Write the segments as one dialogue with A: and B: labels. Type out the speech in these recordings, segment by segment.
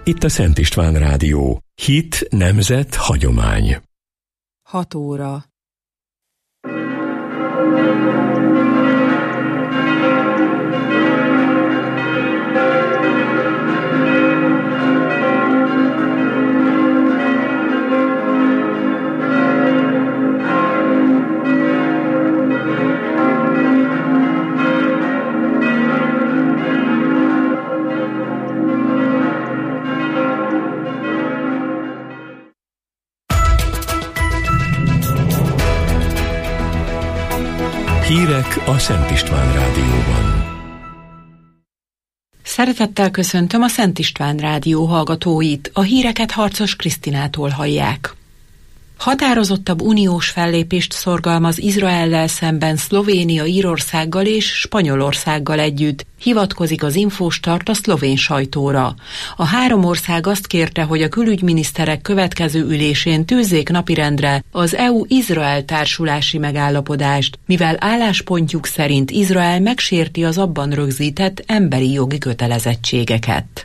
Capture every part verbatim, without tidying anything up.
A: Itt a Szent István Rádió. Hit, nemzet, hagyomány.
B: Hat óra.
A: Hírek a Szent István Rádióban.
B: Szeretettel köszöntöm a Szent István Rádió hallgatóit, a híreket Harcos Krisztinától hallják. Határozottabb uniós fellépést szorgalmaz Izraellel szemben Szlovénia Írországgal és Spanyolországgal együtt, hivatkozik az Infostart a szlovén sajtóra. A három ország azt kérte, hogy a külügyminiszterek következő ülésén tűzzék napirendre az é u-Izrael társulási megállapodást, mivel álláspontjuk szerint Izrael megsérti az abban rögzített emberi jogi kötelezettségeket.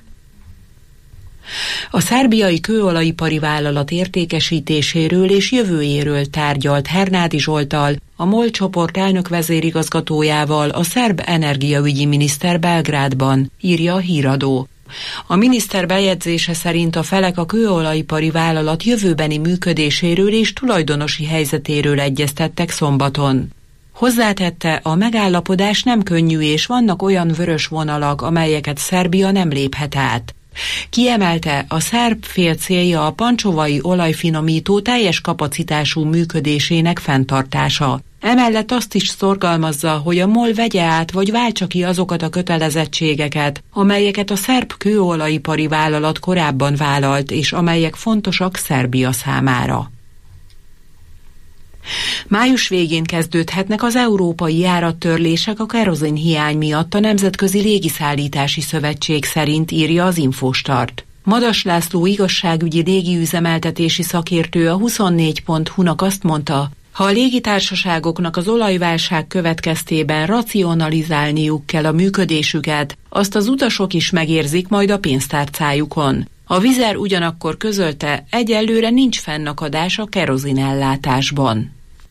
B: A szerbiai kőolajipari vállalat értékesítéséről és jövőjéről tárgyalt Hernádi Zsolttal, a MOL csoport elnök vezérigazgatójával a szerb energiaügyi miniszter Belgrádban, írja a híradó. A miniszter bejegyzése szerint a felek a kőolajipari vállalat jövőbeni működéséről és tulajdonosi helyzetéről egyeztettek szombaton. Hozzátette, a megállapodás nem könnyű és vannak olyan vörös vonalak, amelyeket Szerbia nem léphet át. Kiemelte, a szerb fél célja a pancsovai olajfinomító teljes kapacitású működésének fenntartása. Emellett azt is szorgalmazza, hogy a MOL vegye át vagy váltsa ki azokat a kötelezettségeket, amelyeket a szerb kőolajipari vállalat korábban vállalt, és amelyek fontosak Szerbia számára. Május végén kezdődhetnek az európai járattörlések a kerozin hiány miatt a Nemzetközi Légiszállítási Szövetség szerint, írja az Infostart. Madas László igazságügyi légiüzemeltetési szakértő a huszonnégy pont hu-nak azt mondta, ha a légitársaságoknak az olajválság következtében racionalizálniuk kell a működésüket, azt az utasok is megérzik majd a pénztárcájukon. A Vizer ugyanakkor közölte, egyelőre nincs fennakadás a kerozinellátásban.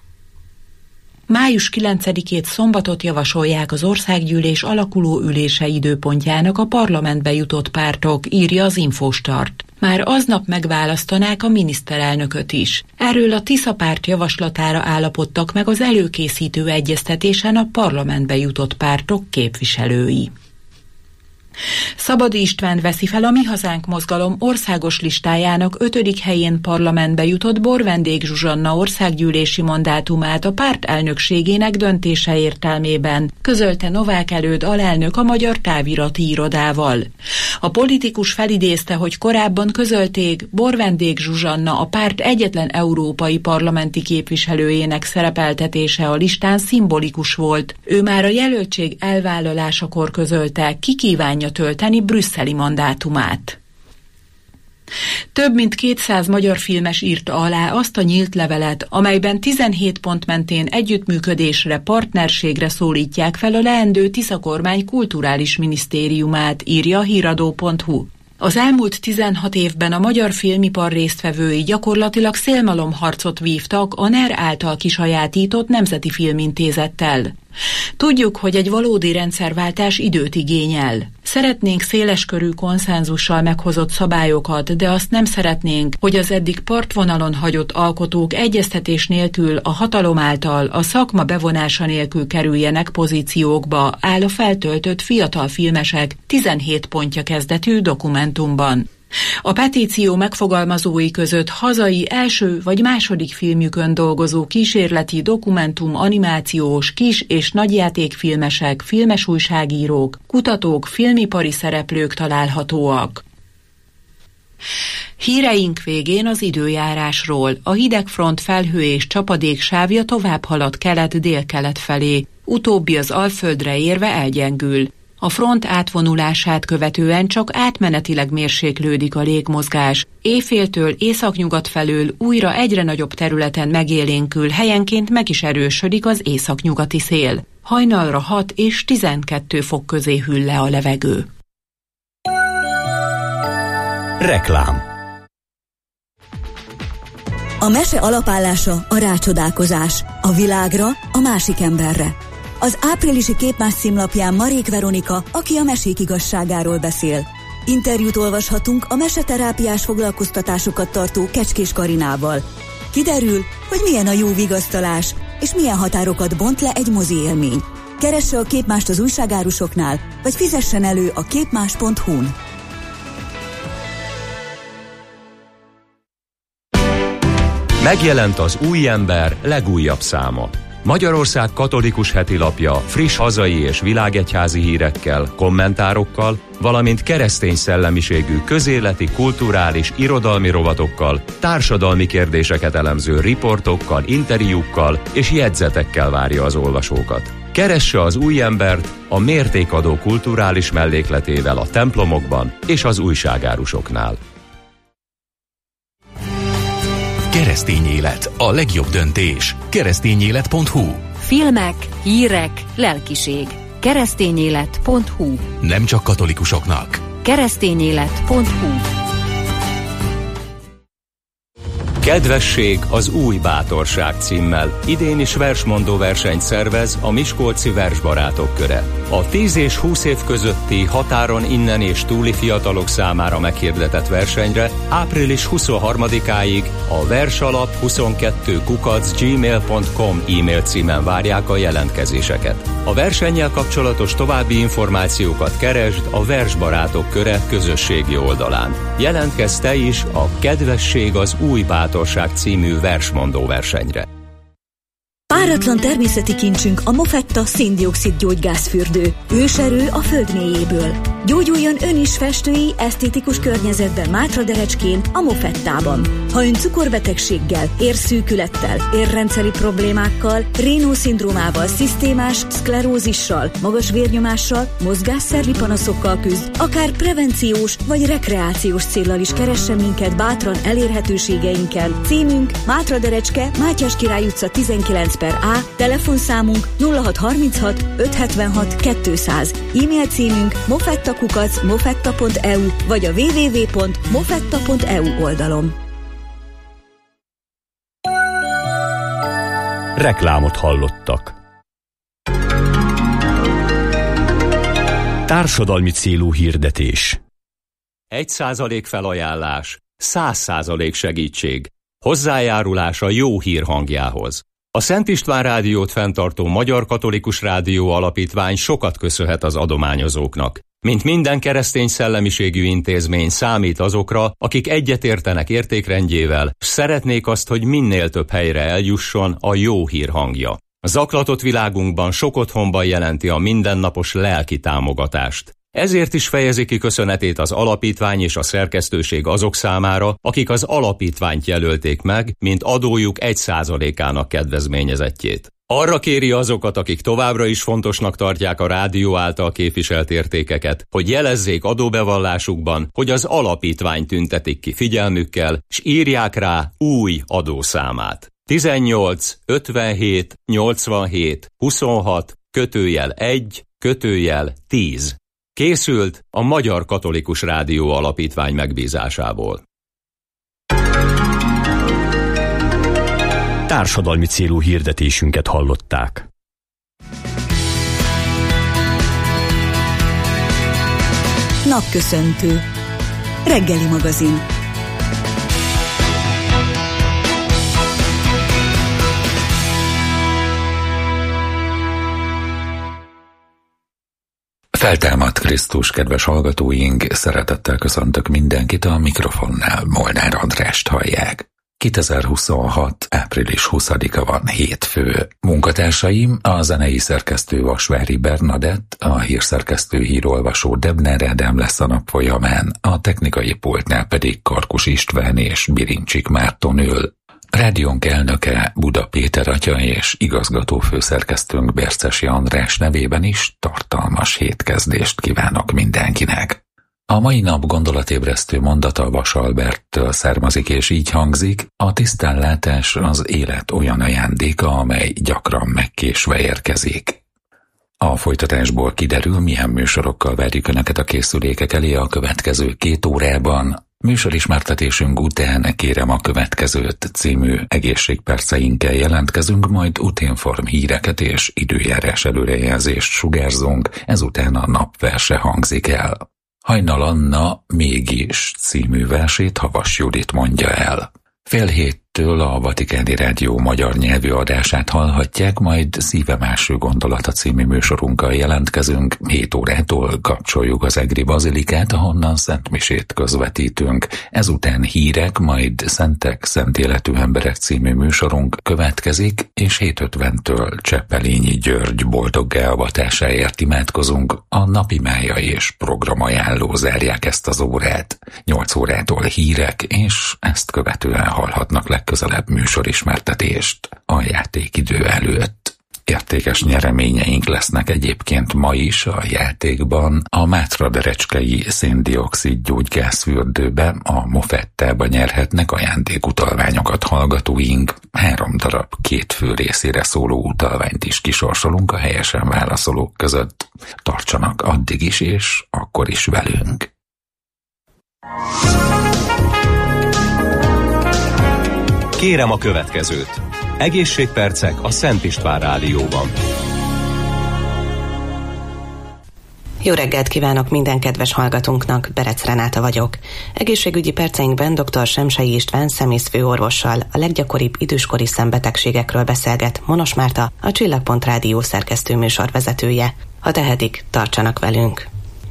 B: Május kilencedikét szombatot javasolják az országgyűlés alakuló ülése időpontjának a parlamentbe jutott pártok, írja az Infostart. Már aznap megválasztanák a miniszterelnököt is. Erről a Tisza párt javaslatára állapodtak meg az előkészítő egyeztetésen a parlamentbe jutott pártok képviselői. Szabadi István veszi fel a Mi Hazánk mozgalom országos listájának ötödik helyén parlamentbe jutott Borvendég Zsuzsanna országgyűlési mandátumát a párt elnökségének döntése értelmében, közölte Novák Előd alelnök a Magyar Távirati Irodával. A politikus felidézte, hogy korábban közölték, Borvendég Zsuzsanna a párt egyetlen európai parlamenti képviselőjének szerepeltetése a listán szimbolikus volt. Ő már a jelöltség elvállalásakor közölte, ki kívánja tölteni brüsszeli mandátumát. Több mint kétszáz magyar filmes írta alá azt a nyílt levelet, amelyben tizenhét pont mentén együttműködésre, partnerségre szólítják fel a leendő Tisza kormány kulturális minisztériumát, írja a híradó pont hu. Az elmúlt tizenhat évben a magyar filmipar résztvevői gyakorlatilag szélmalomharcot vívtak a NER által kisajátított Nemzeti Filmintézettel. Tudjuk, hogy egy valódi rendszerváltás időt igényel. Szeretnénk széleskörű konszenzussal meghozott szabályokat, de azt nem szeretnénk, hogy az eddig partvonalon hagyott alkotók egyeztetés nélkül a hatalom által, a szakma bevonása nélkül kerüljenek pozíciókba, áll a feltöltött fiatal filmesek tizenhét pontja kezdetű dokumentumban. A petíció megfogalmazói között hazai első vagy második filmjükön dolgozó kísérleti dokumentum, animációs, kis- és nagyjátékfilmesek, filmes újságírók, kutatók, filmipari szereplők találhatóak. Híreink végén az időjárásról. A hidegfront felhő és csapadék sávja tovább halad kelet-délkelet felé, utóbbi az Alföldre érve elgyengül. A front átvonulását követően csak átmenetileg mérséklődik a légmozgás. Éjféltől északnyugat felől újra egyre nagyobb területen megélénkül, helyenként meg is erősödik az északnyugati szél. Hajnalra hat és tizenkét fok közé hűl le a levegő.
A: Reklám.
C: A mese alapállása a rácsodálkozás, a világra, a másik emberre. Az áprilisi Képmás címlapján Marék Veronika, aki a mesék igazságáról beszél. Interjút olvashatunk a meseterápiás foglalkoztatásokat tartó Kecskés Karinával. Kiderül, hogy milyen a jó vigasztalás, és milyen határokat bont le egy mozi élmény. Keresse a Képmást az újságárusoknál, vagy fizessen elő a képmás pont hu-n.
A: Megjelent az Új Ember legújabb száma. Magyarország katolikus hetilapja friss hazai és világegyházi hírekkel, kommentárokkal, valamint keresztény szellemiségű közéleti, kulturális, irodalmi rovatokkal, társadalmi kérdéseket elemző riportokkal, interjúkkal és jegyzetekkel várja az olvasókat. Keresse az Új Embert a mértékadó kulturális mellékletével a templomokban és az újságárusoknál.
D: Keresztény élet, a legjobb döntés. keresztényélet pont hu.
E: Filmek, hírek, lelkiség. keresztényélet pont hu.
D: Nem csak katolikusoknak.
E: keresztényélet pont hu.
A: Kedvesség az új bátorság címmel idén is versmondó versenyt szervez a Miskolci Versbarátok Köre. A tíz és húsz év közötti határon innen és túli fiatalok számára meghirdetett versenyre április huszonharmadikáig a versalap huszonkettő kukac gmail pont com e-mail címen várják a jelentkezéseket. A versennyel kapcsolatos további információkat keresd a Versbarátok Köre közösségi oldalán. Jelentkezz te is a Kedvesség az új bátorság című versmondó versenyre.
C: Páratlan természeti kincsünk a Mofetta szén-dioxid gyógygázfürdő. Őserő a föld mélyéből. Gyógyuljon ön is festői, esztétikus környezetben Mátraderecskén, a Mofettában. Ha ön cukorbetegséggel, érszűkülettel, érrendszeri problémákkal, Raynaud-szindrómával, szisztémás szklerózissal, magas vérnyomással, mozgásszervi panaszokkal küzd, akár prevenciós vagy rekreációs céllal is keressen minket bátran elérhetőségeinkkel. Címünk Mátraderecske, Mátyás Király utca tizenkilenc per A, telefonszámunk nulla hat harminchat ötszázhetvenhat kétszáz, e-mail címünk mofettakukac mofetta pont e u vagy a double-u double-u double-u pont mofetta pont e u oldalon.
A: Reklámot hallottak. Társadalmi célú hirdetés. Egy százalék felajánlás, száz százalék segítség. Hozzájárulás a jó hír hangjához. A Szent István Rádiót fenntartó Magyar Katolikus Rádió Alapítvány sokat köszönhet az adományozóknak. Mint minden keresztény szellemiségű intézmény számít azokra, akik egyetértenek értékrendjével, s szeretnék azt, hogy minél több helyre eljusson a jó hír hangja. A zaklatott világunkban sok otthonban jelenti a mindennapos lelki támogatást. Ezért is fejezi ki köszönetét az alapítvány és a szerkesztőség azok számára, akik az alapítványt jelölték meg, mint adójuk egy százalékának kedvezményezettjét. Arra kéri azokat, akik továbbra is fontosnak tartják a rádió által képviselt értékeket, hogy jelezzék adóbevallásukban, hogy az alapítvány tüntetik ki figyelmükkel, s írják rá új adószámát. tizennyolc ötvenhét nyolcvanhét huszonhat kötőjel egy kötőjel tíz. Készült a Magyar Katolikus Rádió Alapítvány megbízásából. Társadalmi célú hirdetésünket hallották.
C: Napköszöntő. Reggeli magazin.
F: Feltámadt Krisztus, kedves hallgatóink, szeretettel köszöntök mindenkit, a mikrofonnál Molnár Andrást hallják. kétezer-huszonhat. április huszadika van, hétfő. Munkatársaim, a zenei szerkesztő Vasvári Bernadett, a hírszerkesztő hírolvasó Debner Ádám lesz a nap folyamán, a technikai pultnál pedig Karkus István és Birincsik Márton ül. Rádiónk elnöke Buda Péter atya és igazgató főszerkesztőnk Bercesi András nevében is tartalmas hétkezdést kívánok mindenkinek. A mai nap gondolatébresztő mondata Vas Alberttől származik és így hangzik: a tisztánlátás az élet olyan ajándéka, amely gyakran megkésve érkezik. A folytatásból kiderül, milyen műsorokkal várjuk Önöket a készülékek elé a következő két órában. Műsorismertetésünk után Kérem a következőt című egészségperceinkkel jelentkezünk, majd Utinform híreket és időjárás előrejelzést sugárzunk, ezután a napverse hangzik el. Hajnal Anna Mégis című versét Havas Judit mondja el. Fél héttől a Vatikáni Rádió magyar nyelvű adását hallhatják, majd Szívem első gondolata című műsorunkkal jelentkezünk. Hét órától kapcsoljuk az Egri Bazilikát, ahonnan szentmisét közvetítünk. Ezután hírek, majd Szentek, Szent Életű Emberek című műsorunk következik, és hét ötventől Cseppelényi György boldoggá avatásáért imádkozunk. A napimája és programajánló zárják ezt az órát. Nyolc órától hírek, és ezt követően hallhatnak legközelebb műsorismertetést a játékidő előtt. Értékes nyereményeink lesznek egyébként ma is a játékban. A Mátra-Derecskei széndioxid gyógygázfürdőbe, a Mofettába nyerhetnek ajándékutalványokat hallgatóink. Három darab két fő részére szóló utalványt is kisorsolunk a helyesen válaszolók között. Tartsanak addig is, és akkor is velünk.
A: Kérem a következőt. Egészségpercek a Szent István Rádióban.
G: Jó reggelt kívánok minden kedves hallgatónknak, Berec Renáta vagyok. Egészségügyi perceinkben dr. Semsei István szemészfőorvossal a leggyakoribb időskori szembetegségekről beszélget Monos Márta, a Csillagpont Rádió szerkesztő műsorvezetője. Ha tehetik, tartsanak velünk!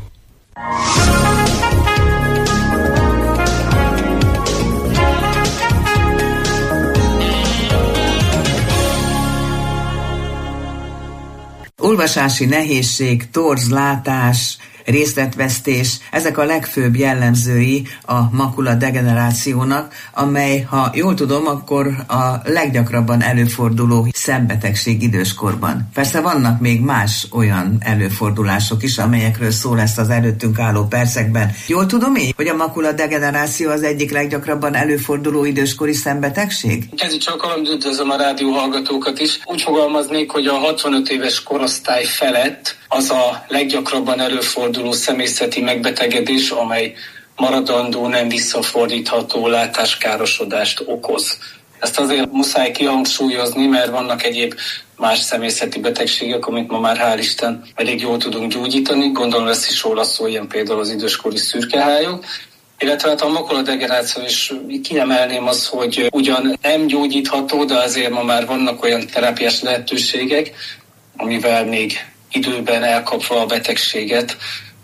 H: Olvasási nehézség, torzlátás, részletvesztés, ezek a legfőbb jellemzői a makuladegenerációnak, amely, ha jól tudom, akkor a leggyakrabban előforduló szembetegség időskorban. Persze vannak még más olyan előfordulások is, amelyekről szó lesz az előttünk álló percekben. Jól tudom én, hogy a makuladegeneráció az egyik leggyakrabban előforduló időskori szembetegség?
I: Kezi csakalom, üdvözlöm a rádió hallgatókat is. Úgy fogalmaznék, hogy a hatvanöt éves korosztály felett az a leggyakrabban előforduló személyzeti megbetegedés, amely maradandó, nem visszafordítható látáskárosodást okoz. Ezt azért muszáj kihangsúlyozni, mert vannak egyéb más személyzeti betegségek, amit ma már hál' Isten elég jól tudunk gyógyítani. Gondolom lesz is róla szó, ilyen például az időskori szürkehályok. Illetve hát a makuladegeneráció is kiemelném azt, hogy ugyan nem gyógyítható, de azért ma már vannak olyan terápiás lehetőségek, amivel még időben elkapva a betegséget,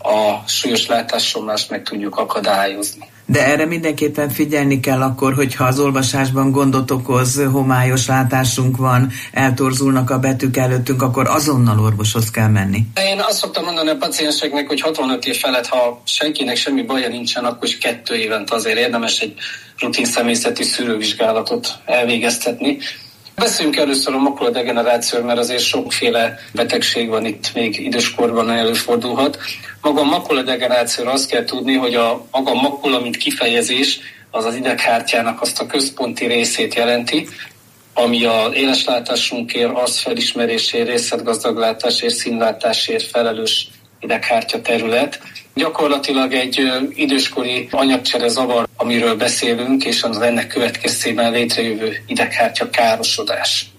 I: a súlyos látássomlást meg tudjuk akadályozni.
H: De erre mindenképpen figyelni kell akkor, hogyha az olvasásban gondot okoz, homályos látásunk van, eltorzulnak a betűk előttünk, akkor azonnal orvoshoz kell menni.
I: Én azt szoktam mondani a pacienseknek, hogy hatvanöt év felett, ha senkinek semmi baja nincsen, akkor is kettő évente azért érdemes egy rutin személyzeti szűrővizsgálatot elvégeztetni. Beszéljünk először a makuladegenerációról, mert azért sokféle betegség van itt, még időskorban előfordulhat. Maga a makuladegenerációra azt kell tudni, hogy a maga makula, mint kifejezés, az az ideghártyának azt a központi részét jelenti, ami az éleslátásunkért, arcfelismerésért, részletgazdaglátásért, színlátásért felelős ideghártya terület. Gyakorlatilag egy időskori anyagcsere zavar, amiről beszélünk, és az ennek következtében létrejövő ideghártya károsodás.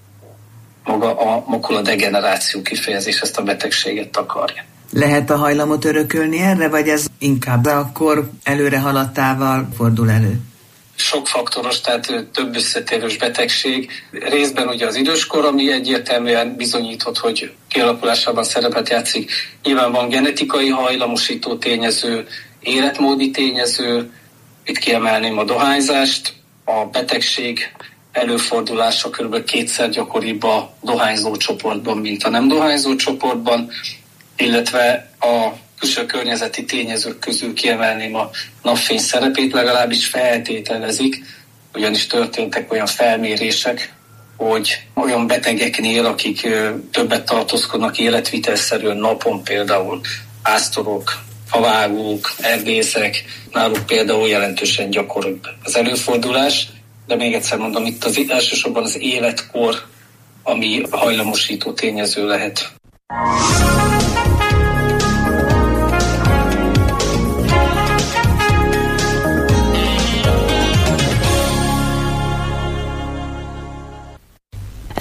I: Maga a makuladegeneráció kifejezés ezt a betegséget takarja.
H: Lehet a hajlamot örökölni erre, vagy ez inkább akkor előre haladtával fordul elő?
I: Sok faktoros, tehát több összetevős betegség. Részben ugye az időskor, ami egyértelműen bizonyított, hogy kialakulásában szerepet játszik. Nyilván van genetikai hajlamosító tényező, életmódi tényező, itt kiemelném a dohányzást, a betegség előfordulása kb. Kétszer gyakoribb a dohányzó csoportban, mint a nem dohányzó csoportban, illetve a külső környezeti tényezők közül kiemelném a napfény szerepét, legalábbis feltételezik, ugyanis történtek olyan felmérések, hogy olyan betegeknél, akik többet tartózkodnak életvitelszerűen napon, például pásztorok, favágók, erdészek, náluk például jelentősen gyakoribb az előfordulás, de még egyszer mondom, itt az elsősorban az életkor, ami hajlamosító tényező lehet.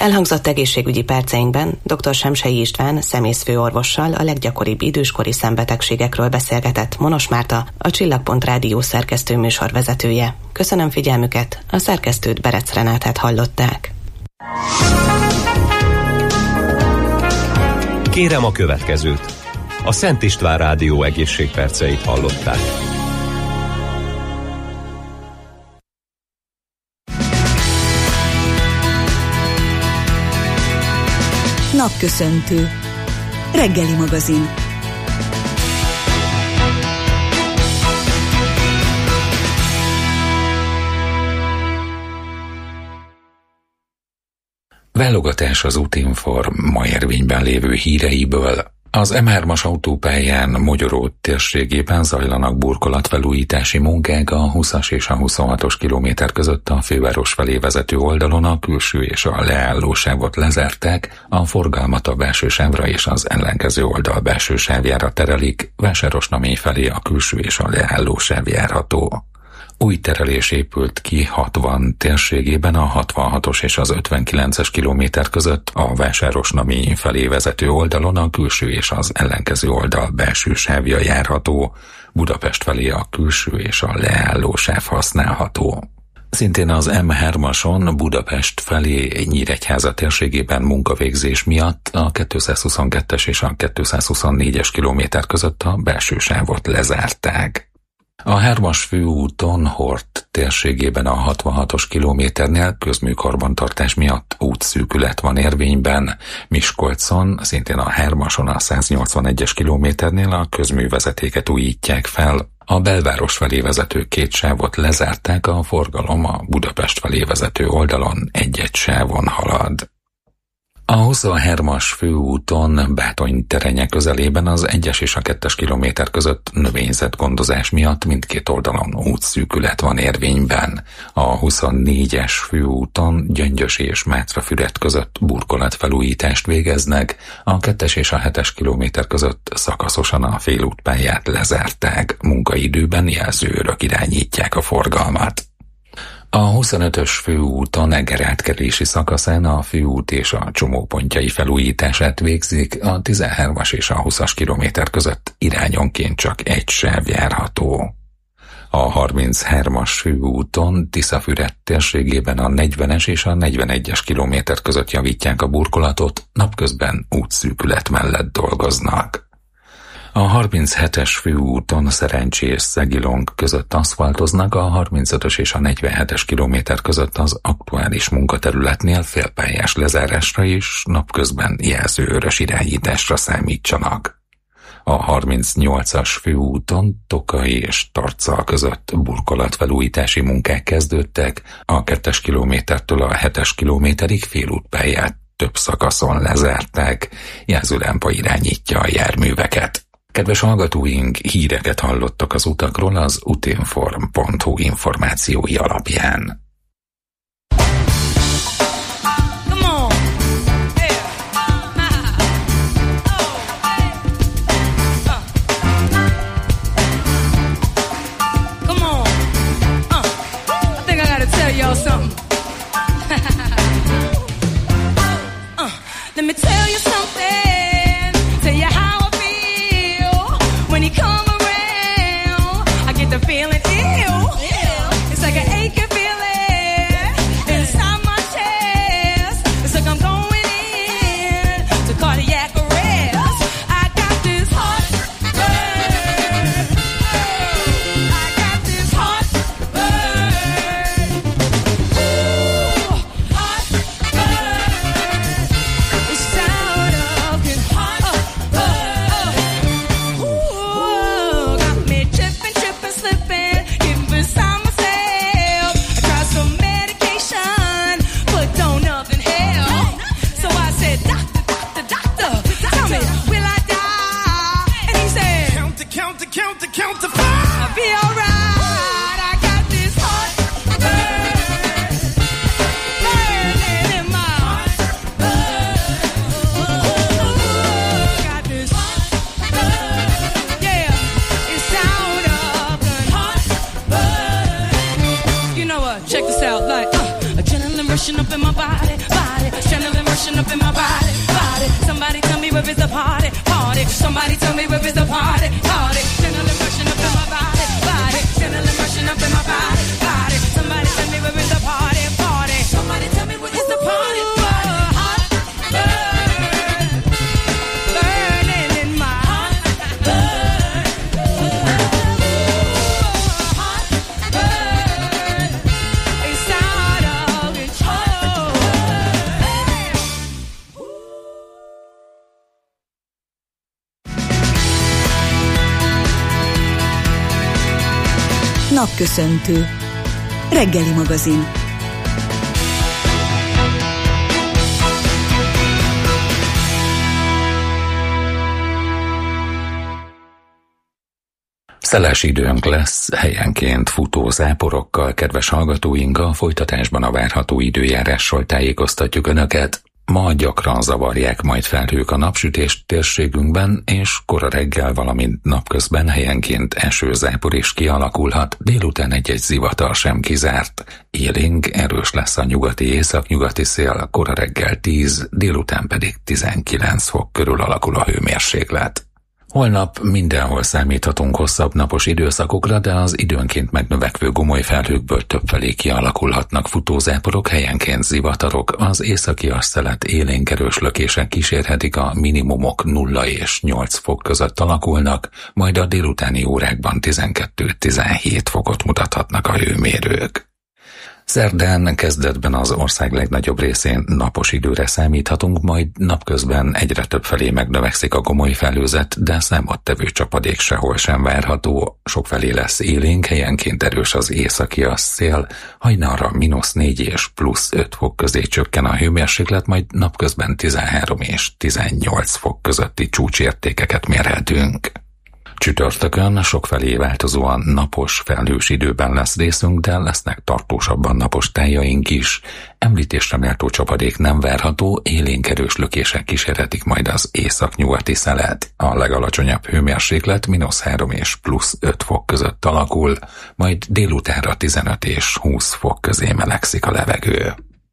G: Elhangzott egészségügyi perceinkben dr. Semsei István szemészfőorvossal a leggyakoribb időskori szembetegségekről beszélgetett Monos Márta, a Csillagpont Rádió szerkesztő műsorvezetője. Köszönöm figyelmüket, a szerkesztőt, Berec Renátát hallották.
A: Kérem a következőt. A Szent István Rádió egészségperceit hallották.
C: Napköszöntő. Reggeli magazin.
F: Válogatás az Útinform ma érvényben lévő híreiből. Az em hármas autópályán Mogyoró térségében zajlanak burkolatfelújítási munkák a húszas és a huszonhatos kilométer között a főváros felé vezető oldalon, a külső és a leálló sávot lezárták, a forgalmat a belső sávra és az ellenkező oldal belső sávjára terelik, Vásárosnamény felé a külső és a leálló sáv járható. Új terelés épült ki hatvan térségében a hatvanhatos és az ötvenkilences kilométer között a Vásárosnamény felé vezető oldalon, a külső és az ellenkező oldal belső sávja járható, Budapest felé a külső és a leálló sáv használható. Szintén az em hármason Budapest felé Nyíregyháza térségében munkavégzés miatt a kétszázhuszonkettes és a kétszázhuszonnégyes kilométer között a belső sávot lezárták. A hármas főúton Hort térségében a hatvanhatos kilométernél közműkarbantartás miatt útszűkület van érvényben, Miskolcon, szintén a hármason a száznyolcvanegyes kilométernél a közművezetéket újítják fel. A belváros felé vezető két sávot lezárták, a forgalom a Budapest felé vezető oldalon egy-egy sávon halad. A huszonhármas főúton Bátony terenye közelében az egyes és a kettes kilométer között növényzetgondozás miatt mindkét oldalon útszűkület van érvényben. A huszonnégyes főúton Gyöngyös és Mátrafüred között burkolatfelújítást végeznek, a kettes és a hetes kilométer között szakaszosan a félútpályát lezárták, munkaidőben jelzőőrök irányítják a forgalmat. A huszonötös főúton Eger átkelési szakaszán a főút és a csomópontjai felújítását végzik, a tizenhármas és a huszas kilométer között irányonként csak egy sáv járható. A harminchármas főúton Tiszafüred térségében a negyvenes és a negyvenegyes kilométer között javítják a burkolatot, napközben útszűkület mellett dolgoznak. A harminchetes főúton Szerencsé és Szegilong között aszfaltoznak, a harmincötös és a negyvenhetes kilométer között az aktuális munkaterületnél félpályás lezárásra és napközben jelzőőrös irányításra számítsanak. A harmincnyolcas főúton Tokai és Tarcal között burkolatfelújítási munkák kezdődtek, a kettes kilométertől a hetes kilométerig félútpályát több szakaszon lezárták, jelzőlámpa irányítja a járműveket. Kedves hallgatóink, híreket hallottak az utakról az utinform pont hu információi alapján.
J: Let me tell you something, tell you how I feel when you come around. I get the feeling ill. It's like an aching feeling inside my chest. It's like I'm going in to cardiac arrest. I got this heartburn. I got this heartburn. Ooh, heartburn. It's out of control. Ooh, got me tripping, tripping, slipping, getting beside myself. I tried some medication, but don't nothing help. So I said, doctor, doctor, doctor, tell me, will I die? And he said, count to, count to, count to, count to five. I'll be alright. I got this heartburn, burning in my heart. Got this heartburn, yeah, it's out of control. You know what? Check this out, like uh, adrenaline rush. rushing up in my body, body. Adrenaline rushing up in my body, body. Somebody tell me where is the party, party. Somebody tell me where is the party, party. Adrenaline rushing up in my body, body. Adrenaline rushing up in my body, body. Somebody tell me where is the party, party. Somebody tell me where is the party, party. Hot burn, burning in my hot burn, hot burn. It's out of control.
C: Napköszöntő. Reggeli magazin.
F: Szeles időnk lesz, helyenként futó záporokkal, kedves hallgatóink, a folytatásban a várható időjárással tájékoztatjuk Önöket. Ma gyakran zavarják majd felhők a napsütést térségünkben, és kora reggel, valamint napközben helyenként esőzápor is kialakulhat, délután egy-egy zivatar sem kizárt. Élénk, erős lesz a nyugati északnyugati szél, kora reggel tíz, délután pedig tizenkilenc fok körül alakul a hőmérséklet. Holnap mindenhol számíthatunk hosszabb napos időszakokra, de az időnként megnövekvő gomoly felhőkből többfelé kialakulhatnak futózáporok, helyenként zivatarok, az északi asszelet élénk erős lökések kísérhetik, a minimumok nulla és nyolc fok között alakulnak, majd a délutáni órákban tizenkettő-tizenhét fokot mutathatnak a hőmérők. Szerdán kezdetben az ország legnagyobb részén napos időre számíthatunk, majd napközben egyre többfelé megnövekszik a gomoly felhőzet, de számottevő csapadék sehol sem várható, sokfelé lesz élénk, helyenként erős az északi szél, hajnalra mínusz négy és plusz öt fok közé csökken a hőmérséklet, majd napközben tizenhárom és tizennyolc fok közötti csúcsértékeket mérhetünk. Csütörtökön sokfelé változóan napos, felhős időben lesz részünk, de lesznek tartósabban napos tájaink is. Említésre méltó csapadék nem várható, élénk erős lökések kísérhetik majd az északnyugati szelet. A legalacsonyabb hőmérséklet mínusz három és plusz öt fok között alakul, majd délutánra tizenöt és húsz fok közé melegszik a levegő.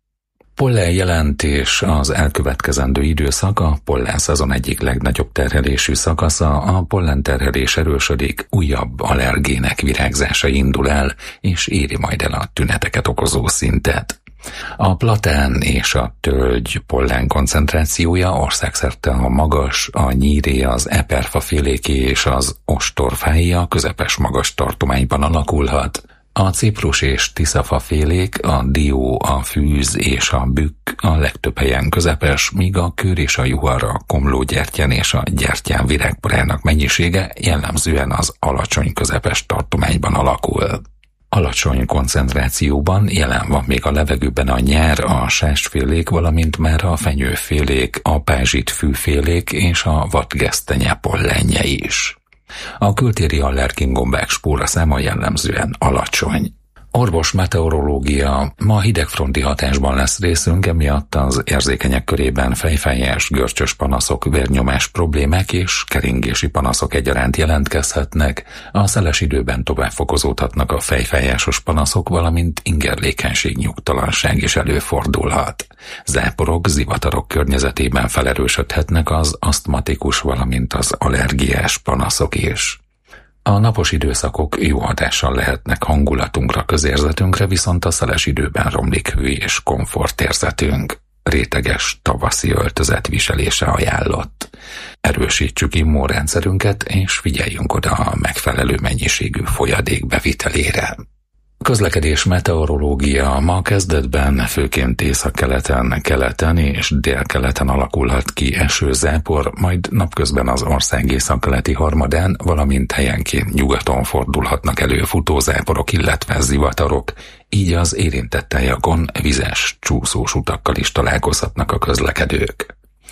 F: Pollen jelentés az elkövetkezendő időszak, a pollen szezon egyik legnagyobb terhelésű szakasza, a pollen terhelés erősödik, újabb allergének virágzása indul el, és éri majd el a tüneteket okozó szintet. A platán és a tölgy pollen koncentrációja országszerte a magas, a nyíré, az eperfaféléké és az ostorfáé a közepes magas tartományban alakulhat. A ciprus és tiszafafélék, a dió, a fűz és a bükk a legtöbb helyen közepes, míg a kőr és a juhar, a komlógyertyán és a gyertyán virágporának mennyisége jellemzően az alacsony közepes tartományban alakul. Alacsony koncentrációban jelen van még a levegőben a nyár, a sásfélék, valamint már a fenyőfélék, a pázsitfűfélék és a vadgesztenye pollenje is. A kültéri allergéngombák spóraszáma jellemzően alacsony. Orvos meteorológia, ma hidegfronti hatásban lesz részünk, emiatt az érzékenyek körében fejfájás, görcsös panaszok, vérnyomás problémák és keringési panaszok egyaránt jelentkezhetnek, a szeles időben tovább fokozódhatnak a fejfájásos panaszok, valamint ingerlékenység, nyugtalanság is előfordulhat. Záporok, zivatarok környezetében felerősödhetnek az asztmatikus, valamint az allergiás panaszok is. A napos időszakok jó hatással lehetnek hangulatunkra, közérzetünkre, viszont a szeles időben romlik hő és komfortérzetünk. Réteges tavaszi öltözet viselése ajánlott. Erősítsük immunrendszerünket, és figyeljünk oda a megfelelő mennyiségű folyadék bevitelére. Közlekedés meteorológia, ma kezdetben főként északkeleten, keleten és délkeleten alakulhat ki esőzápor, majd napközben az ország északkeleti harmadán, valamint helyenként nyugaton fordulhatnak elő futózáporok, illetve zivatarok, így az érintett tájakon vizes, csúszós utakkal is találkozhatnak a közlekedők.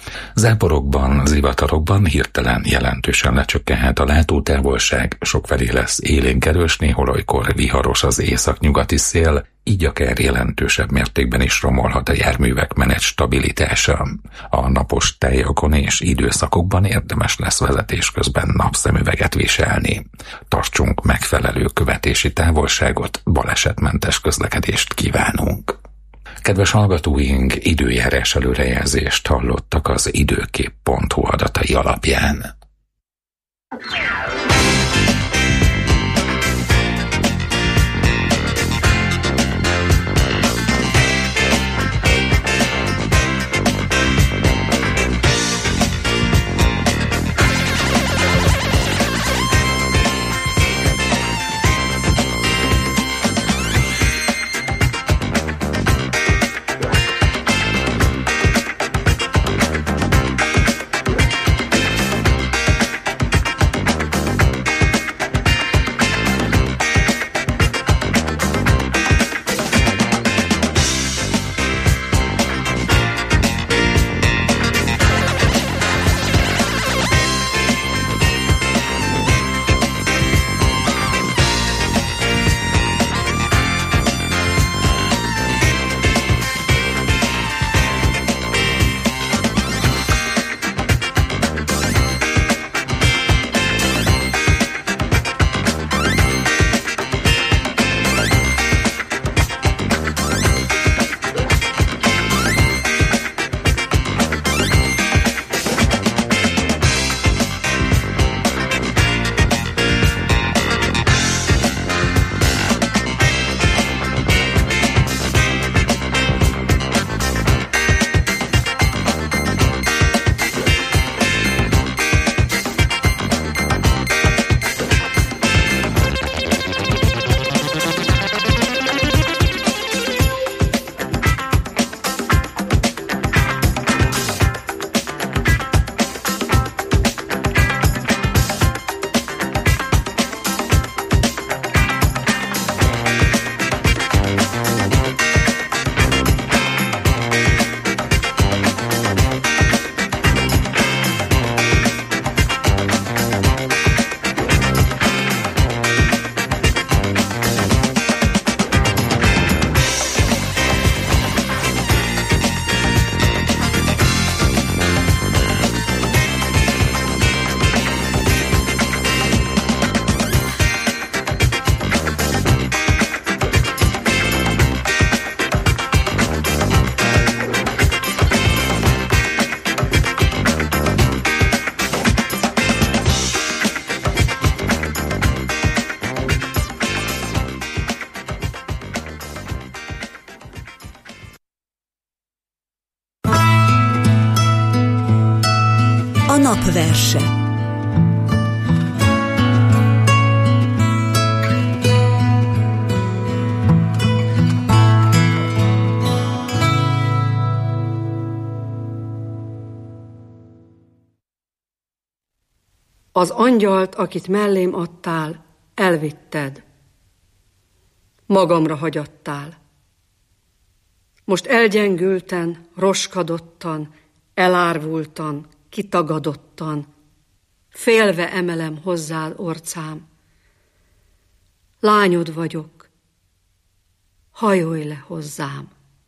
F: Záporokban, zivatarokban hirtelen jelentősen lecsökkenhet a látótávolság, sokfelé lesz élénk erős, néhol olykor viharos az északnyugati szél, így akár jelentősebb mértékben is romolhat a járművek menet stabilitása. A napos tájakon és időszakokban érdemes lesz vezetés közben napszemüveget viselni. Tartsunk megfelelő követési távolságot, balesetmentes közlekedést kívánunk. Kedves hallgatóink, időjárás előrejelzést hallottak az időkép pont hu adatai alapján.
C: A napverse.
K: Az angyalt, akit mellém adtál, elvitted. Magamra hagyattál. Most elgyengülten, roskadottan, elárvultan, kitagadottan, félve emelem hozzád orcám. Lányod vagyok, hajolj le hozzám.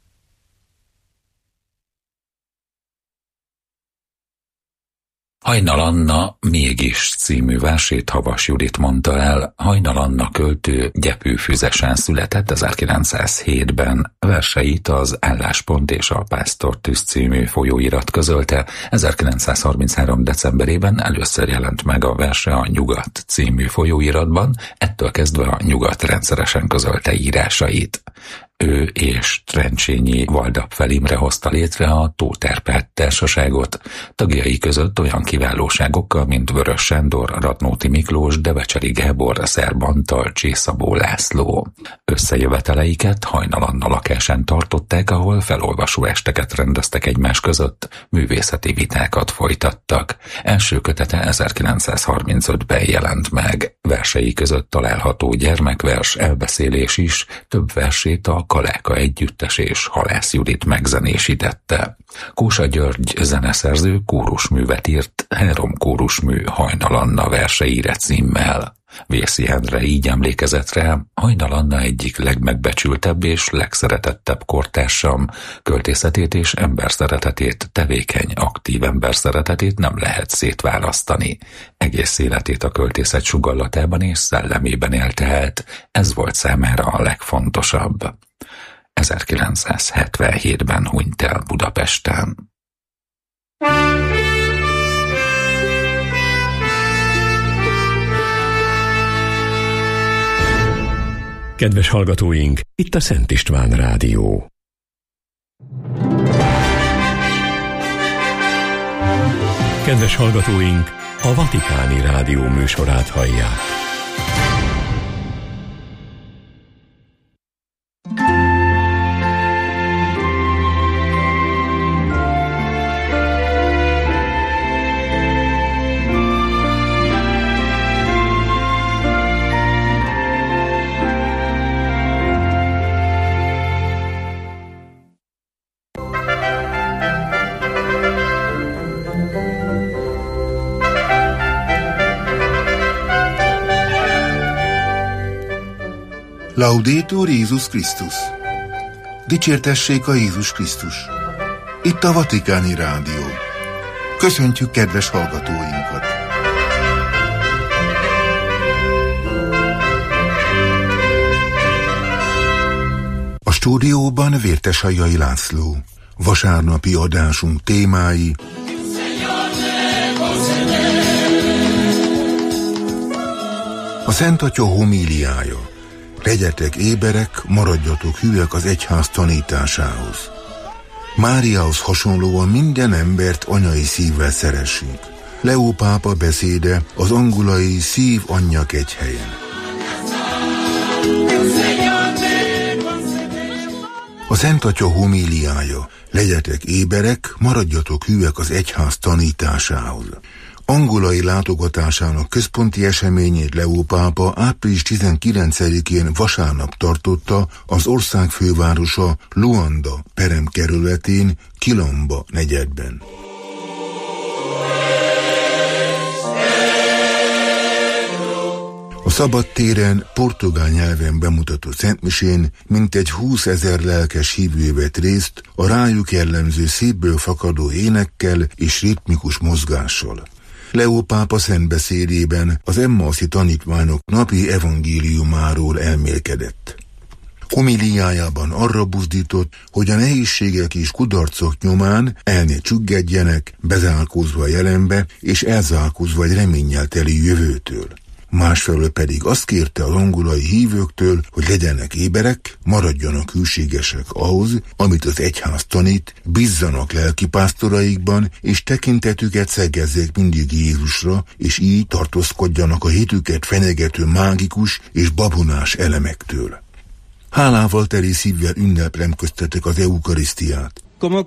F: Hajnal Anna mégis című versét Havas Judit mondta el. Hajnal Anna költő Gyepőfüzesen született ezerkilencszázhétben. Verseit az Álláspont és a Pásztortűz című folyóirat közölte. ezerkilencszázharminchárom decemberében először jelent meg a verse a Nyugat című folyóiratban, ettől kezdve a Nyugat rendszeresen közölte írásait. Ő és Trencsényi Valdap Imre hozta létre a Tóth Árpád Társaságot, tagjai között olyan kiválóságokkal, mint Vörös Sándor, Radnóti Miklós, Debecseri Gábor, Szerb Antal, Csészabó László. Összejöveteleiket Hajnal Anna lakásán tartották, ahol felolvasó esteket rendeztek egymás között, művészeti vitákat folytattak. Első kötete ezerkilencszázharmincötben jelent meg. Versei között található gyermekvers, elbeszélés is, több versét a Kaláka együttes és Halász Judit megzenésítette. Kósa György zeneszerző kórusművet írt, három kórusmű Hajnal Anna verseire címmel. Vészi Endre így emlékezett rá: Hajnal Anna egyik legmegbecsültebb és legszeretettebb kortársam, költészetét és emberszeretetét, tevékeny, aktív emberszeretetét nem lehet szétválasztani. Egész életét a költészet sugallatában és szellemében élte át, ez volt számára a legfontosabb. ezerkilencszázhetvenhétben hunyt el Budapesten.
L: Kedves hallgatóink, itt a Szent István Rádió. Kedves hallgatóink, a Vatikáni Rádió műsorát hallják.
M: Laudetur Jézus Krisztus! Dicsértessék a Jézus Krisztus! Itt a Vatikáni Rádió. Köszöntjük kedves hallgatóinkat! A stúdióban Vértesajai László. Vasárnapi adásunk témái: a Szent Atya homíliája. Legyetek éberek, maradjatok hűek az egyház tanításához. Máriához hasonlóan minden embert anyai szívvel szeressünk. Leó pápa beszéde az angolai Szív Annyak egy helyen. A Szent Atya homíliája. Legyetek éberek, maradjatok hűek az egyház tanításához. Angolai látogatásának központi eseményét Leó pápa április tizenkilencedikén vasárnap tartotta az ország fővárosa Luanda peremkerületén, Kilamba negyedben. A szabadtéren portugál nyelven bemutatott szentmisén mintegy húszezer lelkes hívő vett részt a rájuk jellemző szívből fakadó énekkel és ritmikus mozgással. Leó pápa szentbeszédében az emmauszi tanítványok napi evangéliumáról elmélkedett. Homiliájában arra buzdított, hogy a nehézségek és kudarcok nyomán el ne csüggedjenek, bezárkózva a jelenbe és elzárkózva egy reménnyel teli jövőtől. Másfelől pedig azt kérte az angolai hívőktől, hogy legyenek éberek, maradjanak hűségesek ahhoz, amit az egyház tanít, bízzanak lelkipásztoraikban, és tekintetüket szegezzék mindig Jézusra, és így tartózkodjanak a hitüket fenyegető mágikus és babonás elemektől. Hálával teli szívvel ünneplem köztetek az eukarisztiát.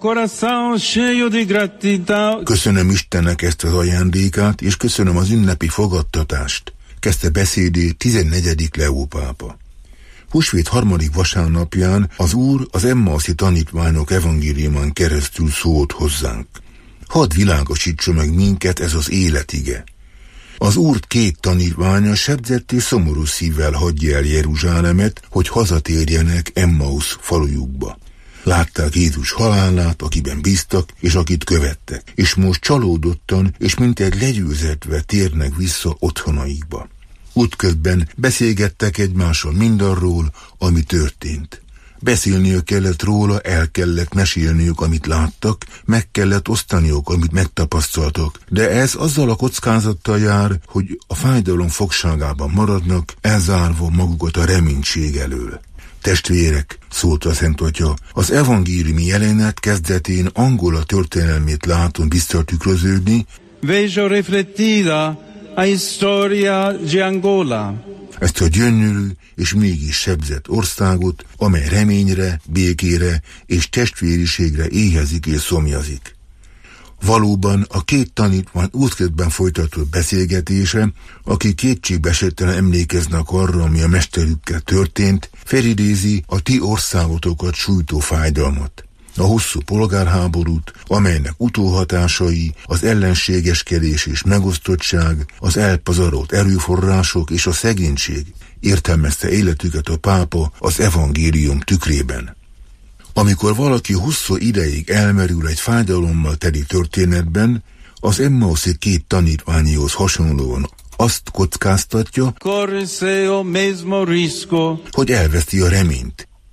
M: Köszönöm Istennek ezt az ajándékát, és köszönöm az ünnepi fogadtatást, kezdte beszédét tizennegyedik Leó pápa. Húsvét harmadik vasárnapján az Úr az emmauszi tanítványok evangéliumán keresztül szólt hozzánk. Hadd világosítsa meg minket ez az életige. Az Úr két tanítványa sebzett és szomorú szívvel hagyja el Jeruzsálemet, hogy hazatérjenek Emmaus falujukba. Látták Jézus halálát, akiben bíztak, és akit követtek, és most csalódottan, és mintegy legyőzetve térnek vissza otthonaikba. Útközben beszélgettek egymással mindarról, ami történt. Beszélniük kellett róla, el kellett mesélniük, amit láttak, meg kellett osztaniuk, amit megtapasztaltak, de ez azzal a kockázattal jár, hogy a fájdalom fogságában maradnak, elzárva magukat a reménység elől. Testvérek, szólt a Szent Atya, az evangéliumi jelenet kezdetén Angola történelmét látom visszatükröződni. Vejo reflettida a historia de Angola. Ezt a gyönyörű és mégis sebzett országot, amely reményre, békére és testvériségre éhezik és szomjazik. Valóban a két tanítvány útközben folytatott beszélgetése, akik kétségbeesetten emlékeznek arra, ami a mesterükkel történt, felidézi a ti országotokat sújtó fájdalmat. A hosszú polgárháborút, amelynek utóhatásai az ellenségeskedés és megosztottság, az elpazarolt erőforrások és a szegénység, értelmezte életüket a pápa az evangélium tükrében. Amikor valaki hosszú ideig elmerül egy fájdalommal teli történetben, az emmauszi két tanítványihoz hasonlóan azt kockáztatja, hogy elveszti a reményt.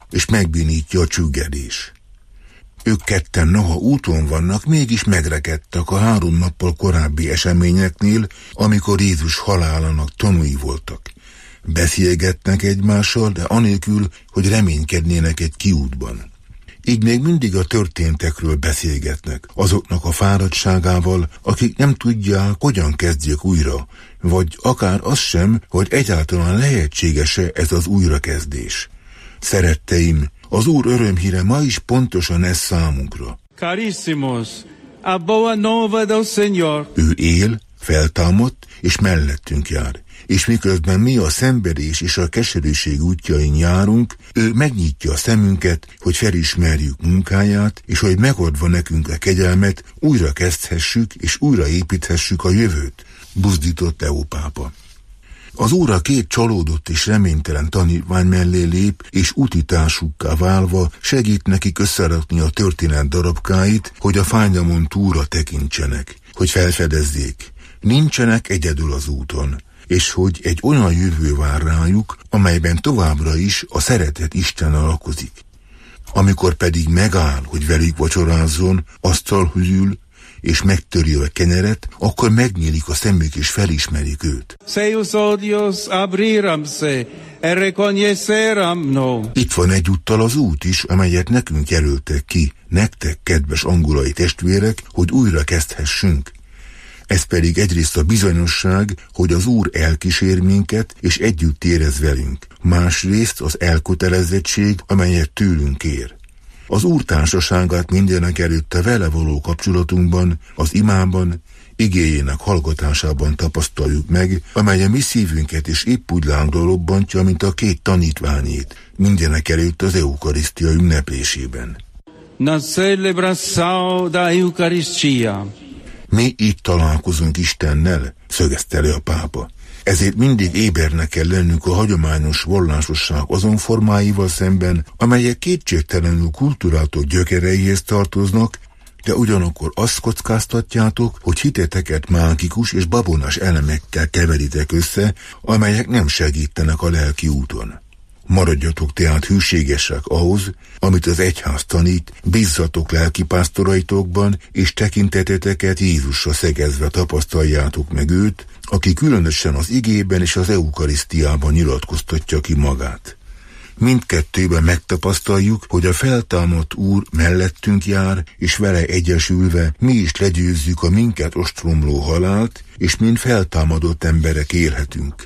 M: és megbénítja a csüggedés. Ők ketten noha úton vannak, mégis megrekedtek a három nappal korábbi eseményeknél, amikor Jézus halálának tanúi voltak. Beszélgetnek egymással, de anélkül, hogy reménykednének egy kiútban. Így még mindig a történtekről beszélgetnek, azoknak a fáradtságával, akik nem tudják, hogyan kezdjék újra, vagy akár az sem, hogy egyáltalán lehetséges-e ez az újrakezdés. Szeretteim, az Úr örömhíre ma is pontosan ez számunkra.
N: Caríssimos, a boa nova do Senhor.
M: Ő él, feltámadt, és mellettünk jár. És miközben mi a szenvedés és a keserűség útjain járunk, ő megnyitja a szemünket, hogy felismerjük munkáját, és hogy megadva nekünk a kegyelmet, újra kezdhessük és újra építhessük a jövőt, buzdított Leó pápa. Az Úr a két csalódott és reménytelen tanítvány mellé lép, és utitársukká válva segít nekik összerakni a történet darabkáit, hogy a fájdalmon túlra tekintsenek, hogy felfedezzék. Nincsenek egyedül az úton, és hogy egy olyan jövő vár rájuk, amelyben továbbra is a szeretet Istennel lakozik. Amikor pedig megáll, hogy velük vacsorázzon, asztalhoz ül, és megtöri a kenyeret, akkor megnyílik a szemük, és felismerik őt. Itt van egyúttal az út is, amelyet nekünk jelöltek ki, nektek, kedves angolai testvérek, hogy újra kezdhessünk. Ez pedig egyrészt a bizonyosság, hogy az Úr elkísér minket, és együtt érez velünk. Másrészt az elkötelezettség, amelyet tőlünk ér. Az Úr társaságát mindenek előtt a vele való kapcsolatunkban, az imában, igéjének hallgatásában tapasztaljuk meg, amely a mi szívünket is épp úgy lángra robbantja, mint a két tanítványét, mindenek előtt az eukarisztia ünneplésében.
N: Na celebração da Eucaristia.
M: Mi itt találkozunk Istennel, szögezte le a pápa. Ezért mindig ébernek kell lennünk a hagyományos vallásosság azon formáival szemben, amelyek kétségtelenül kultúrátok gyökereihez tartoznak, de ugyanakkor azt kockáztatjátok, hogy hiteteket mágikus és babonás elemekkel keveritek össze, amelyek nem segítenek a lelki úton. Maradjatok tehát hűségesek ahhoz, amit az egyház tanít, bízzatok lelkipásztoraitokban, és tekinteteteket Jézusra szegezve tapasztaljátok meg őt, aki különösen az igében és az eukarisztiában nyilatkoztatja ki magát. Mindkettőben megtapasztaljuk, hogy a feltámadt Úr mellettünk jár, és vele egyesülve mi is legyőzzük a minket ostromló halált, és mind feltámadott emberek élhetünk.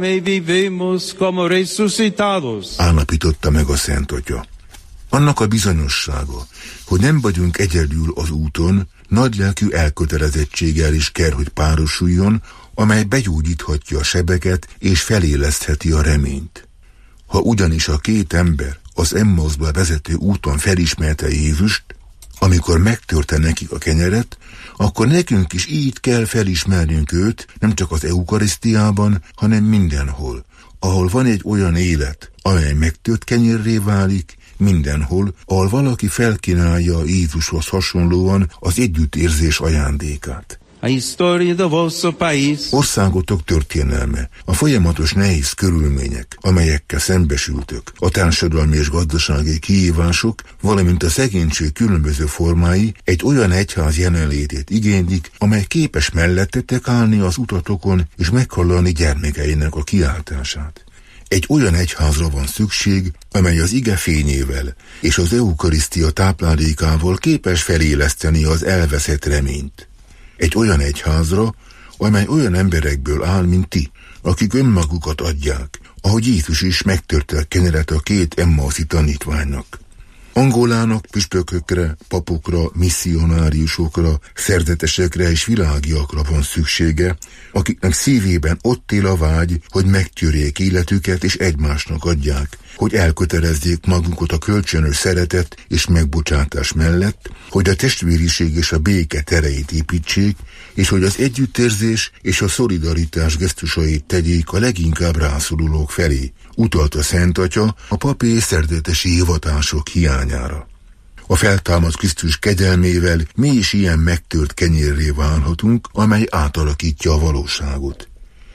M: Állapította meg a Szent Atya. Annak a bizonyossága, hogy nem vagyunk egyedül az úton, nagylelkű elkötelezettséggel is kell, hogy párosuljon, amely begyógyíthatja a sebeket és felélesztheti a reményt. Ha ugyanis a két ember az Emmauszba vezető úton felismerte Jézust, amikor megtörte nekik a kenyeret, akkor nekünk is így kell felismernünk őt, nem csak az eukarisztiában, hanem mindenhol, ahol van egy olyan élet, amely megtört kenyérré válik, mindenhol, ahol valaki felkínálja Jézushoz hasonlóan az együttérzés ajándékát.
N: A história do vosso país.
M: Országotok történelme, a folyamatos nehéz körülmények, amelyekkel szembesültök, a társadalmi és gazdasági kihívások, valamint a szegénység különböző formái egy olyan egyház jelenlétét igénylik, amely képes mellettetek állni az utatokon és meghallani gyermekeinek a kiáltását. Egy olyan egyházra van szükség, amely az ige fényével és az eukarisztia táplálékával képes feléleszteni az elveszett reményt. Egy olyan egyházra, amely olyan emberekből áll, mint ti, akik önmagukat adják, ahogy Jézus is megtörte a kenyeret a két emmauszi tanítványnak. Angolának, püspökökre, papokra, misszionáriusokra, szerzetesekre és világiakra van szüksége, akiknek szívében ott él a vágy, hogy megtörjék életüket és egymásnak adják, hogy elkötelezzék magukat a kölcsönös szeretet és megbocsátás mellett, hogy a testvériség és a béke tereit építsék, és hogy az együttérzés és a szolidaritás gesztusait tegyék a leginkább rászorulók felé, utalt a Szent Atya a papi és szerzetesi hivatások hiányára. A feltámadt Krisztus kegyelmével mi is ilyen megtört kenyérré válhatunk, amely átalakítja a valóságot.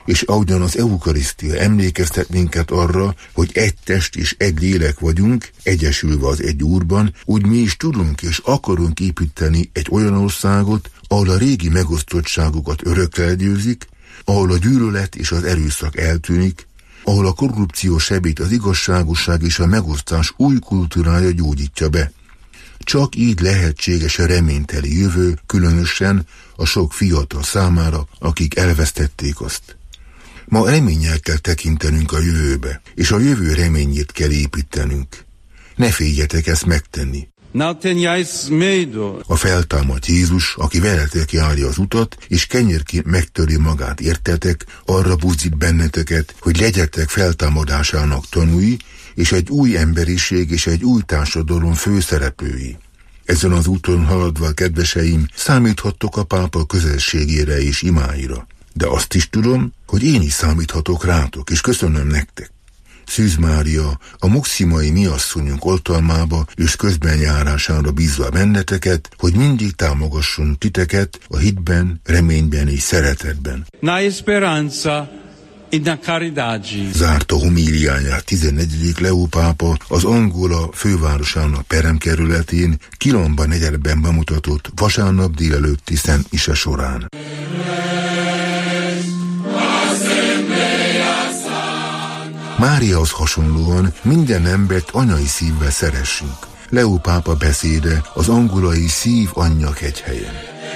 M: és ahogyan az eukarisztia emlékeztet minket arra, hogy egy test és egy lélek vagyunk, egyesülve az egy Úrban, úgy mi is tudunk és akarunk építeni egy olyan országot, ahol a régi megosztottságokat örökre legyőzik, ahol a gyűlölet és az erőszak eltűnik, ahol a korrupció sebét az igazságosság és a megosztás új kultúrája gyógyítja be. Csak így lehetséges a reményteli jövő, különösen a sok fiatal számára, akik elvesztették azt. Ma reménnyel kell tekintenünk a jövőbe, és a jövő reményét kell építenünk. Ne féljetek ezt megtenni. A feltámadt Jézus, aki veletek járja az utat, és kenyérként megtöri magát, értetek, arra buzdít benneteket, hogy legyetek feltámadásának tanúi, és egy új emberiség és egy új társadalom főszereplői. Ezen az úton haladva, kedveseim, számíthattok a pápa közelségére és imáira. De azt is tudom, hogy én is számíthatok rátok, és köszönöm nektek. Szűz Mária, a muximai mi asszonyunk oltalmába és közbenjárására bízva benneteket, hogy mindig támogasson titeket a hitben, reményben és szeretetben.
N: Na esperanza e na caridade.
M: Zárta homíliáját tizennegyedik Leó pápa az Angola fővárosának peremkerületén, Kilomba negyedben bemutatott vasárnap délelőtti Szent Mise során. Máriahoz hasonlóan minden embert anyai szívvel szeressünk. Leó pápa beszéde az angolai Szív Anyja kegyhelyen.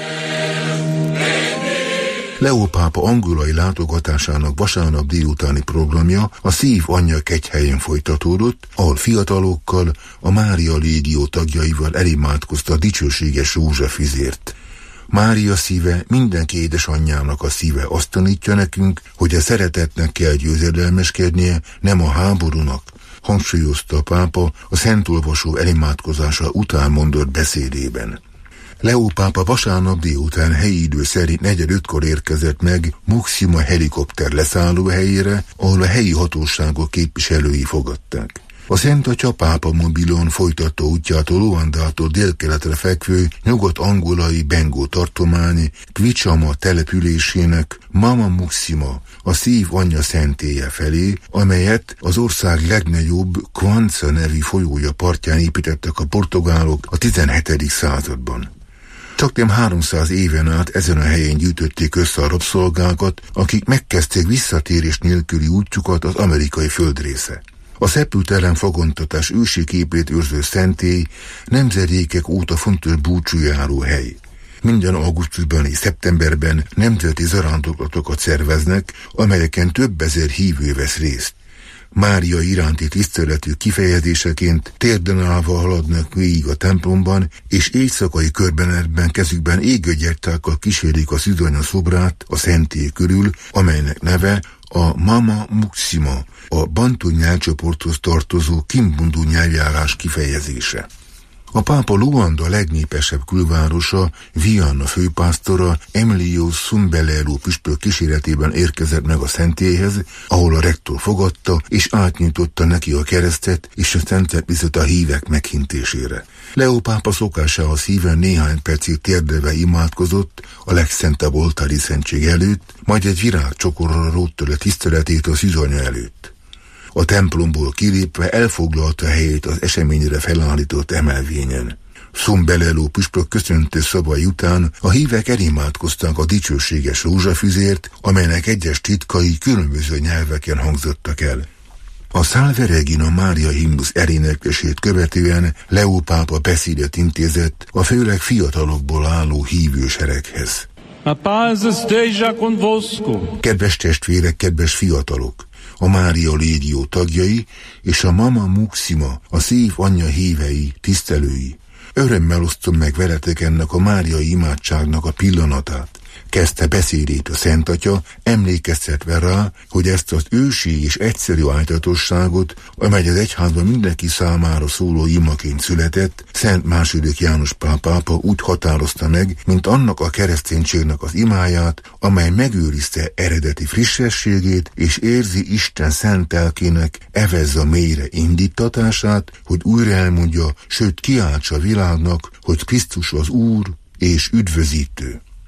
M: Leó pápa angolai látogatásának vasárnap délutáni programja a Szív Anyja kegyhelyen folytatódott, ahol fiatalokkal, a Mária légió tagjaival elimádkozta a dicsőséges rózsafüzért. Mária szíve mindenki édesanyjának a szíve, azt tanítja nekünk, hogy a szeretetnek kell győzedelmeskednie, nem a háborúnak, hangsúlyozta a pápa a szentolvasó elimádkozása után mondott beszédében. Leó pápa vasárnap délután helyi idő szerint negyed ötkor érkezett meg Muxima helikopter leszálló helyére, ahol a helyi hatóságok képviselői fogadták. A Szent Atya pápa mobilon folytatta útját a Luandától délkeletre fekvő nyugat-angolai Bengo tartomány Kvichama településének Mama Muxima, a Szív Anyja szentélye felé, amelyet az ország legnagyobb Kwanza nevű folyója partján építettek a portugálok a tizenhetedik században. Csaknem háromszáz éven át ezen a helyen gyűjtötték össze a rabszolgákat, akik megkezdték visszatérés nélküli útjukat az amerikai földrésze. A szepültelen fogontatás ősi képét őrző szentély nemzedékek óta fontos búcsújáró hely. Minden augusztusban és szeptemberben nemzeti zarándoklatokat szerveznek, amelyeken több ezer hívő vesz részt. Mária iránti tiszteletű kifejezéseként térden állva haladnak végig a templomban, és éjszakai körbenetben kezükben égőgyertyákkal kísérik a szűzanya szobrát a szentély körül, amelynek neve a Mama Muxima, a bantu nyelvcsoporthoz tartozó kimbundu nyelvjárás kifejezése. A pápa Luanda legnépesebb külvárosa, Viana főpásztora Emilio Sumbelelo püspök kíséretében érkezett meg a szentélyhez, ahol a rektor fogadta és átnyújtotta neki a keresztet és a szentet viszont a hívek meghintésére. Leó pápa szokásához híven néhány percig térdelve imádkozott a legszentebb oltári szentség előtt, majd egy virágcsokorra rótta le tiszteletét a szűzanya előtt. A templomból kilépve elfoglalta helyét az eseményre felállított emelvényen. Sumbelelo püspök köszöntő szavai után a hívek elimádkozták a dicsőséges rózsafüzért, amelynek egyes titkai különböző nyelveken hangzottak el. A Salve Regina Mária himnusz eléneklését követően Leó pápa beszédet intézett a főleg fiatalokból álló hívősereghez.
N: A paz esteja convosco.
M: Kedves testvérek, kedves fiatalok! A Mária légió tagjai és a Mama Muxima, a Szív Anyja hívei, tisztelői. Örömmel osztom meg veletek ennek a máriai imádságnak a pillanatát. Kezdte beszédét a Szent Atya, emlékeztetve rá, hogy ezt az ősi és egyszerű ájtatosságot, amely az egyházban mindenki számára szóló imaként született, Szent második János Pál pápa úgy határozta meg, mint annak a kereszténységnek az imáját, amely megőrizte eredeti frissességét, és érzi Isten szent lelkének evezza mélyre indítatását, hogy újra elmondja, sőt kiáltsa világnak, hogy Krisztus az Úr és üdvözítő.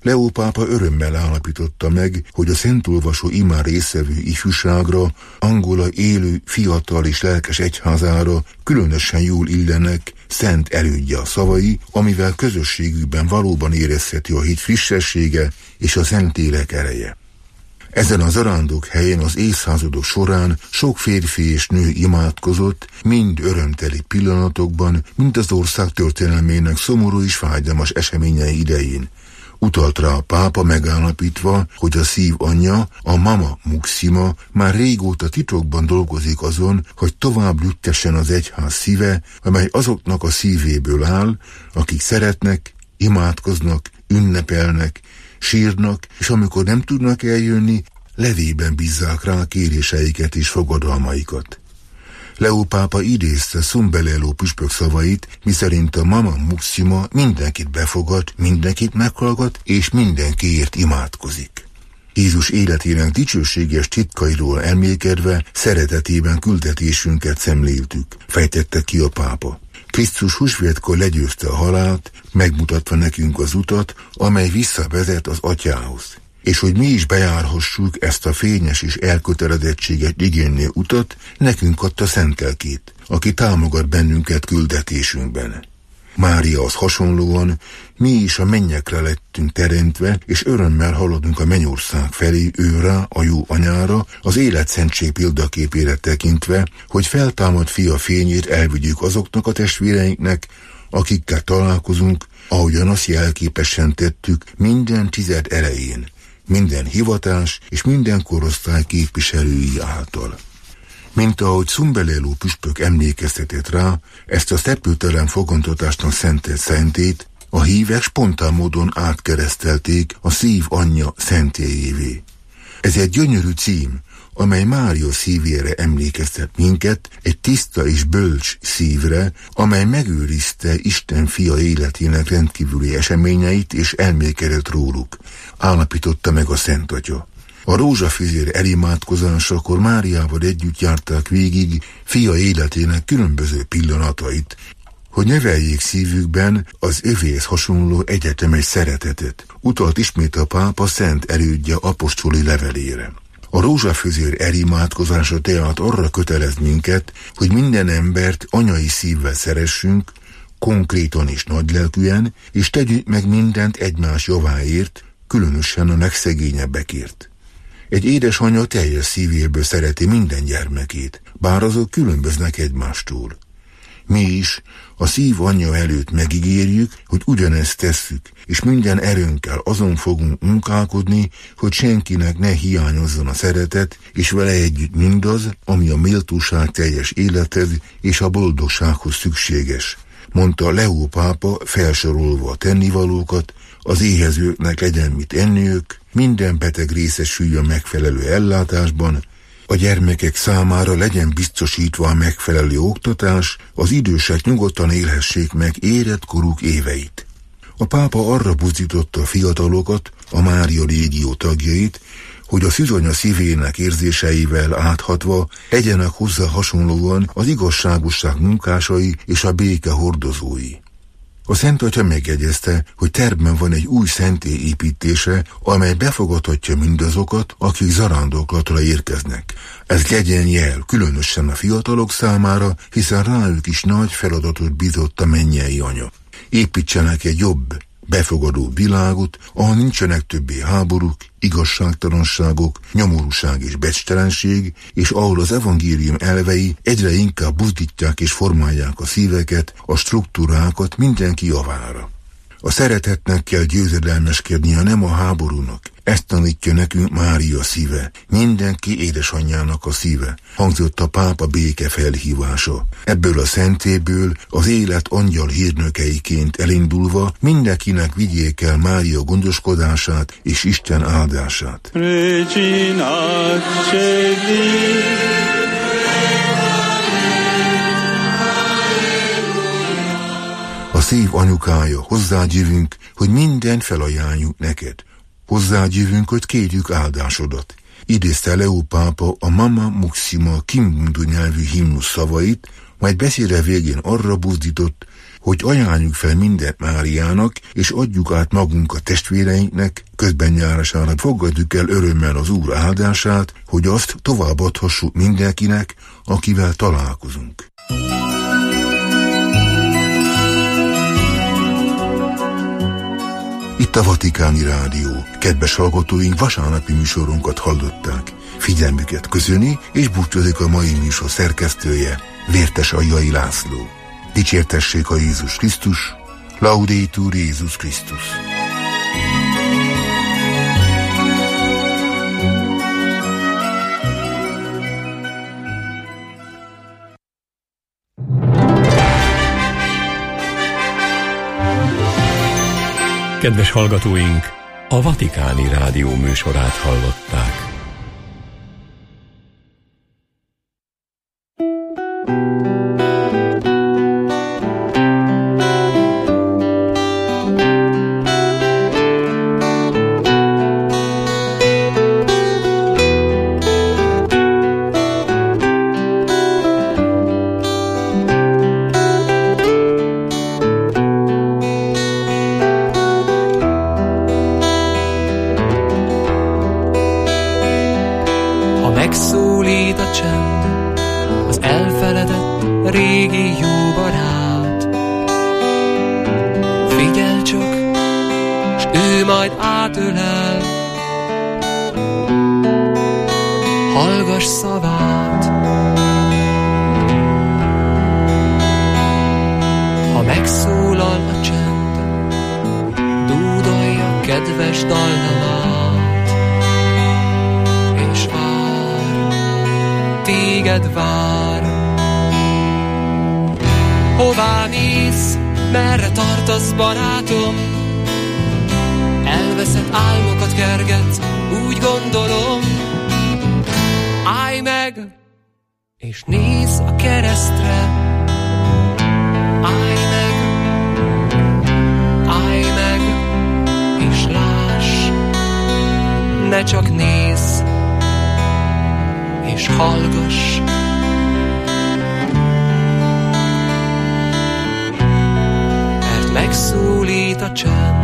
M: Leó pápa örömmel állapította meg, hogy a szentolvasó imán résztvevő ifjúságra, Angola élő, fiatal és lelkes egyházára különösen jól illenek szent elődje a szavai, amivel közösségükben valóban érezheti a hit frissessége és a Szentlélek ereje. Ezen a zarándok helyen az évszázadok során sok férfi és nő imádkozott, mind örömteli pillanatokban, mind az ország történelmének szomorú és fájdalmas eseményei idején. Utalt rá a pápa megállapítva, hogy a szív anyja, a Mama Muxima már régóta titokban dolgozik azon, hogy tovább lüktessen az egyház szíve, amely azoknak a szívéből áll, akik szeretnek, imádkoznak, ünnepelnek, sírnak, és amikor nem tudnak eljönni, levében bízzák rá kéréseiket és fogadalmaikat. Leó pápa idézte Szumbeleló püspök szavait, miszerint a Mama Muxima mindenkit befogad, mindenkit meghallgat, és mindenkiért imádkozik. Jézus életének dicsőséges titkairól elmélkedve szeretetében küldetésünket szemléltük, fejtette ki a pápa. Krisztus húsvétkor legyőzte a halált, megmutatva nekünk az utat, amely visszavezet az atyához. És hogy mi is bejárhassuk ezt a fényes és elkötelezettséget igénylő utat, nekünk adta szent lelkét, aki támogat bennünket küldetésünkben. Máriahoz hasonlóan mi is a mennyekre lettünk teremtve, és örömmel haladunk a mennyország felé őrá, a jó anyára, az életszentség példaképére tekintve, hogy feltámadt fia fényét elvigyük azoknak a testvéreinknek, akikkel találkozunk, ahogyan azt jelképesen tettük minden tized elején, minden hivatás és minden korosztály képviselői által. Mint ahogy Szumbeleló püspök emlékeztetett rá, ezt a szepültelen fogantatásnak szentelt szentét a hívek spontán módon átkeresztelték a szív anyja szentélyévé. Ez egy gyönyörű cím, amely Mária szívére emlékeztet minket, egy tiszta és bölcs szívre, amely megőrizte Isten fia életének rendkívüli eseményeit és elmékedett róluk, állapította meg a Szent Atya. A rózsafüzér elimádkozásakor Máriával együtt járták végig fia életének különböző pillanatait, hogy neveljék szívükben az övéhez hasonló egyetemes szeretetet. Utalt ismét a pápa szent elődje apostoli levelére. A rózsafüzér elimádkozása tehát arra kötelez minket, hogy minden embert anyai szívvel szeressünk, konkrétan és nagylelkűen, és tegyük meg mindent egymás javáért, különösen a legszegényebbekért. Egy édesanyja teljes szívéből szereti minden gyermekét, bár azok különböznek egymástól. Mi is a szív anyja előtt megígérjük, hogy ugyanezt tesszük, és minden erőnkkel azon fogunk munkálkodni, hogy senkinek ne hiányozzon a szeretet, és vele együtt mindaz, ami a méltóság teljes élethez és a boldogsághoz szükséges, mondta Leó pápa felsorolva a tennivalókat, az éhezőknek legyen mit enniük, minden beteg részesüljön megfelelő ellátásban, a gyermekek számára legyen biztosítva a megfelelő oktatás, az idősek nyugodtan élhessék meg érett koruk éveit. A pápa arra buzdította a fiatalokat, a Mária légió tagjait, hogy a szűzanya szívének érzéseivel áthatva legyenek hozzá hasonlóan az igazságosság munkásai és a béke hordozói. A Szent Atya megjegyezte, hogy tervben van egy új szentély építése, amely befogadhatja mindazokat, akik zarándoklatra érkeznek. Ez legyen jel, különösen a fiatalok számára, hiszen rájuk is nagy feladatot bízott a mennyei anya. Építsenek egy jobb, befogadó világot, ahol nincsenek többé háborúk, igazságtalanságok, nyomorúság és becsttelenség, és ahol az evangélium elvei egyre inkább buzdítják és formálják a szíveket, a struktúrákat mindenki javára. A szeretetnek kell győzedelmeskednie, nem a háborúnak. Ezt tanítja nekünk Mária szíve, mindenki édesanyjának a szíve, hangzott a pápa béke felhívása. Ebből a szentéből az élet angyal hírnökeiként elindulva mindenkinek vigyék el Mária gondoskodását és Isten áldását. Regina Celi. A szív anyukája, hozzád jövünk, hogy mindent felajánljuk neked. Hozzád jövünk, hogy kérjük áldásodat. Idézte Leó pápa a Mama Muxima kimbundu nyelvű himnusz szavait, majd beszéde végén arra buzdított, hogy ajánljuk fel mindent Máriának, és adjuk át magunk a testvéreinknek, közben nyárasának fogadjuk el örömmel az Úr áldását, hogy azt továbbadhassuk mindenkinek, akivel találkozunk. Itt a Vatikáni Rádió. Kedves hallgatóink, vasárnapi műsorunkat hallották. Figyelmüket köszöni, és búcsúzik a mai műsor szerkesztője, Vértes Aljai László. Dicsértessék a Jézus Krisztus, Laudetur Jézus Krisztus.
L: Kedves hallgatóink, a Vatikáni Rádió műsorát hallották.
O: Megszólít a csend, az elfeledett régi jó barát. Figyelj csak, s ő majd átölel, hallgass szavát. Ha megszólal a csend, dúdolja kedves dallamát, és téged vár. Hová mész, merre tartasz, barátom? Elveszett álmokat kergetsz, úgy gondolom. Állj meg, és nézz a keresztre. Állj meg, állj meg, és láss, ne csak nézz, és hallgass. Mert megszólít a csend.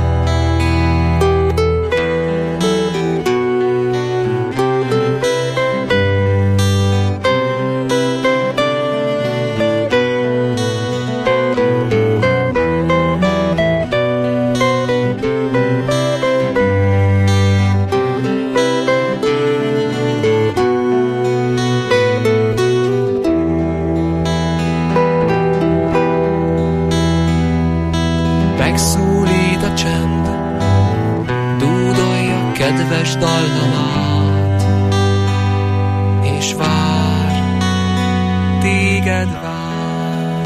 O: Megszólít a csend, dúdolja kedves dallamát, és vár, téged vár.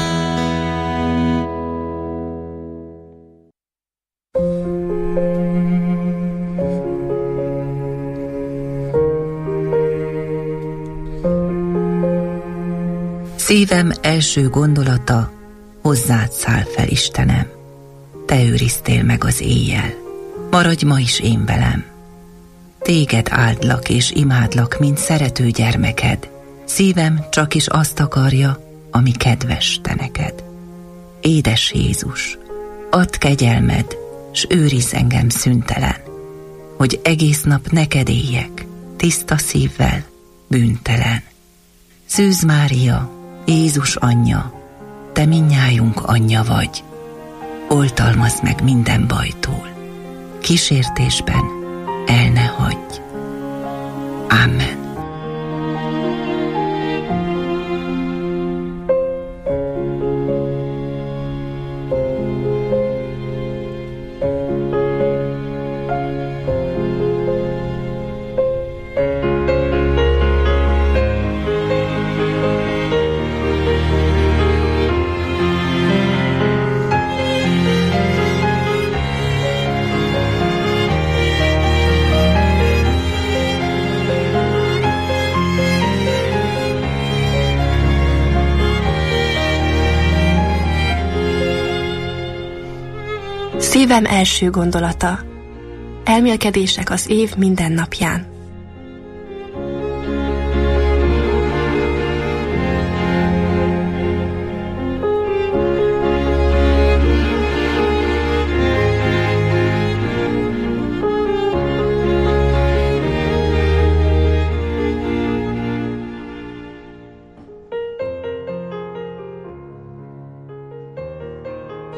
P: Szívem első gondolata, hozzád száll fel, Istenem. Te őriztél meg az éjjel, maradj ma is én velem. Téged áldlak és imádlak, mint szerető gyermeked. Szívem csak is azt akarja, ami kedves te neked. Édes Jézus, add kegyelmed, s őrizz engem szüntelen, hogy egész nap neked éljek, tiszta szívvel, bűntelen. Szűz Mária, Jézus anyja, te mindnyájunk anyja vagy. Oltalmazd meg minden bajtól, kísértésben el ne hagyj. Amen.
Q: Szívem első gondolata. Elmélkedések az év minden napján.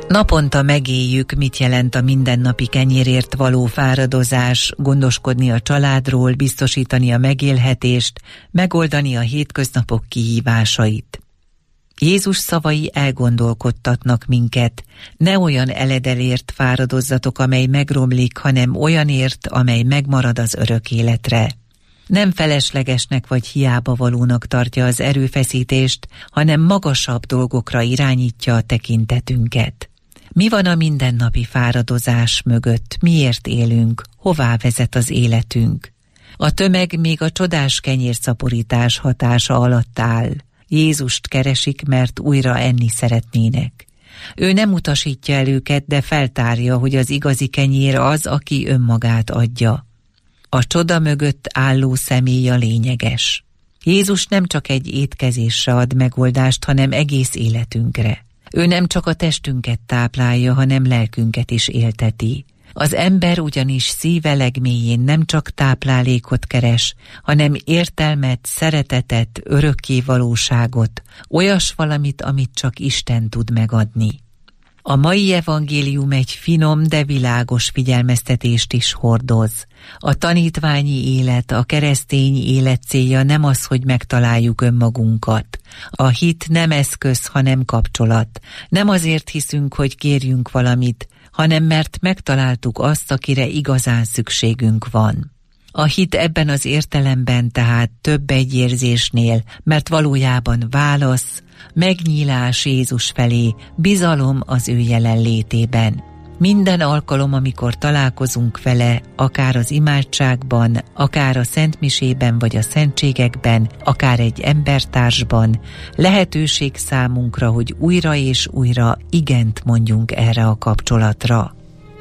P: Naponta megéljük, mit jelent a mindennapi kenyérért való fáradozás, gondoskodni a családról, biztosítani a megélhetést, megoldani a hétköznapok kihívásait. Jézus szavai elgondolkodtatnak minket, ne olyan eledelért fáradozzatok, amely megromlik, hanem olyanért, amely megmarad az örök életre. Nem feleslegesnek vagy hiába valónak tartja az erőfeszítést, hanem magasabb dolgokra irányítja a tekintetünket. Mi van a mindennapi fáradozás mögött? Miért élünk? Hová vezet az életünk? A tömeg még a csodás kenyérszaporítás hatása alatt áll. Jézust keresik, mert újra enni szeretnének. Ő nem utasítja el őket, de feltárja, hogy az igazi kenyér az, aki önmagát adja. A csoda mögött álló személy a lényeges. Jézus nem csak egy étkezésre ad megoldást, hanem egész életünkre. Ő nem csak a testünket táplálja, hanem lelkünket is élteti. Az ember ugyanis szíve legmélyén nem csak táplálékot keres, hanem értelmet, szeretetet, örökké valóságot, olyas valamit, amit csak Isten tud megadni. A mai evangélium egy finom, de világos figyelmeztetést is hordoz. A tanítványi élet, a keresztény élet célja nem az, hogy megtaláljuk önmagunkat. A hit nem eszköz, hanem kapcsolat. Nem azért hiszünk, hogy kérjünk valamit, hanem mert megtaláltuk azt, akire igazán szükségünk van. A hit ebben az értelemben tehát több egy érzésnél, mert valójában válasz, megnyílás Jézus felé, bizalom az ő jelenlétében. Minden alkalom, amikor találkozunk vele, akár az imádságban, akár a szentmisében vagy a szentségekben, akár egy embertársban, lehetőség számunkra, hogy újra és újra igent mondjunk erre a kapcsolatra.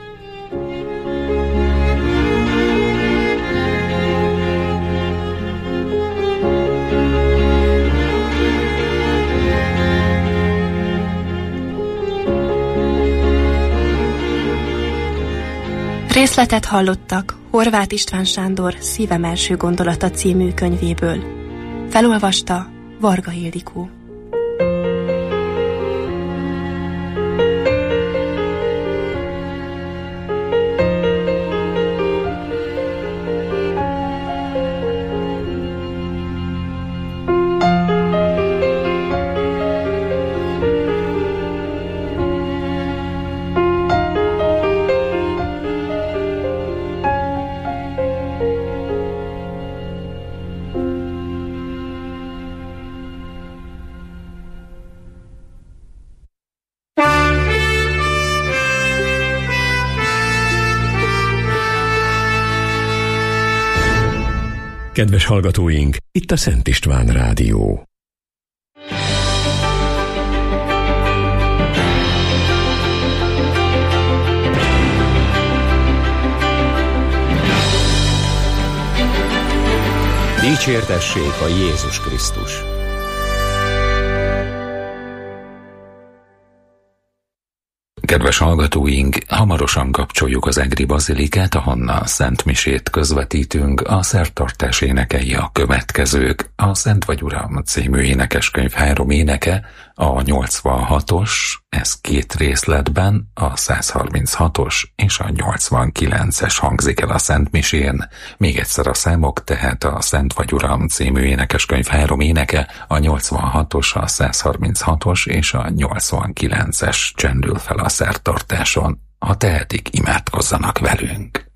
Q: Részletet hallottak Horváth István Sándor Szívem első gondolata című könyvéből. Felolvasta Varga Ildikó.
L: Kedves hallgatóink, itt a Szent István Rádió.
A: Dicsértessék a Jézus Krisztus!
F: Kedves hallgatóink, hamarosan kapcsoljuk az egri bazilikát, ahonnan szentmisét közvetítünk, a szertartás énekei a következők. A Szent vagy Uram című énekeskönyv három éneke, a nyolcvanhatos, ez két részletben, a százharminchatos és a nyolcvankilences hangzik el a szentmisén. Még egyszer a számok, tehát a Szent vagy Uram című énekeskönyv három éneke, a nyolcvanhatos, a százharminchatos és a nyolcvankilences csendül fel a szertartáson. Ha tehetik, imádkozzanak velünk.